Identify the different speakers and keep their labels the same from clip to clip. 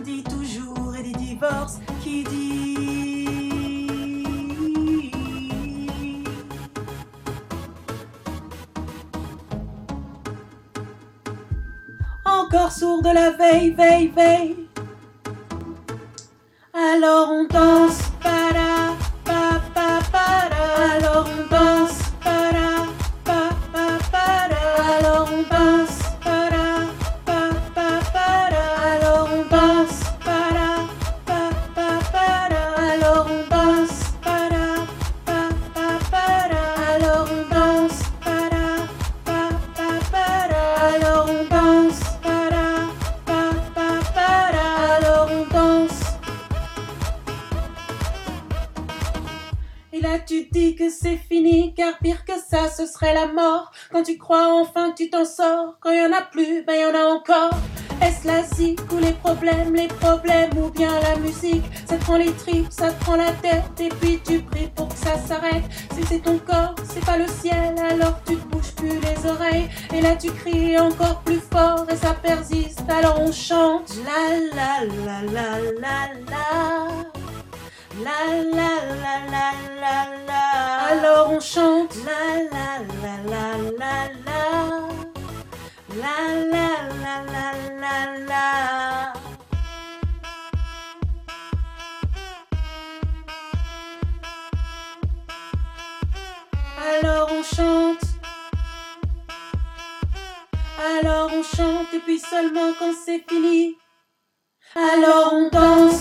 Speaker 1: dit toujours et des divorces qui dit encore sourd de la veille, veille, veille. Alors on danse, para, pa, pa, para. Alors on danse, para, pa, pa, para. Alors on danse, para, pa, pa, para. Alors on danse, para, pa, pa, para. Alors on danse, para, pa, pa, para. Alors on danse, para, pa, pa, para. Alors on danse, para, pa, pa, para. Alors on danse. Et là tu dis que c'est fini, car pire que ça ce serait la mort. Quand tu crois enfin que tu t'en sors, quand y en a plus, ben y en a encore. Est-ce la zik ou les problèmes ou bien la musique? Ça te prend les tripes, ça te prend la tête, et puis tu pries pour que ça s'arrête. Si c'est ton corps, c'est pas le ciel, alors tu te bouges plus les oreilles. Et là tu cries encore plus fort et ça persiste, alors on chante. La la la la la la. La la la la la la. Alors on chante. La la la la la la. La la la la la la. Alors on chante. Alors on chante et puis seulement quand c'est fini, alors on danse.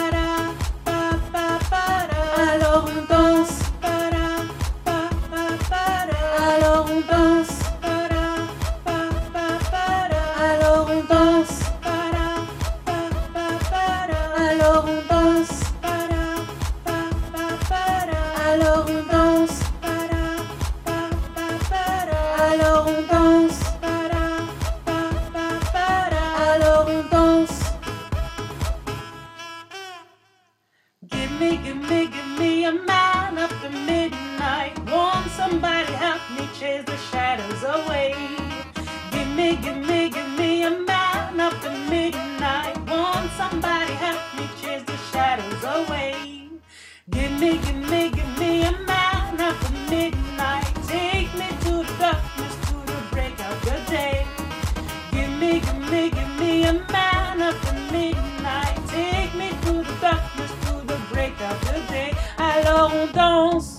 Speaker 1: Alors on danse, para, pa, pa, para. Alors on danse, para, pa, pa, para. Alors on danse, para, pa, pa, para. Alors on danse, para, pa, pa, para. Alors on danse, para, pa, pa, para. Alors on danse, para, pa, pa, para. Alors on danse. Give me a man after midnight. Won't somebody help me chase the shadows away? Give me a man after midnight. Won't somebody help me chase the shadows away? Give me a man after midnight. Take me to the darkness, to the break of the day. Give me a man after midnight. Take me to the darkness, to the break of the day. Alors on danse.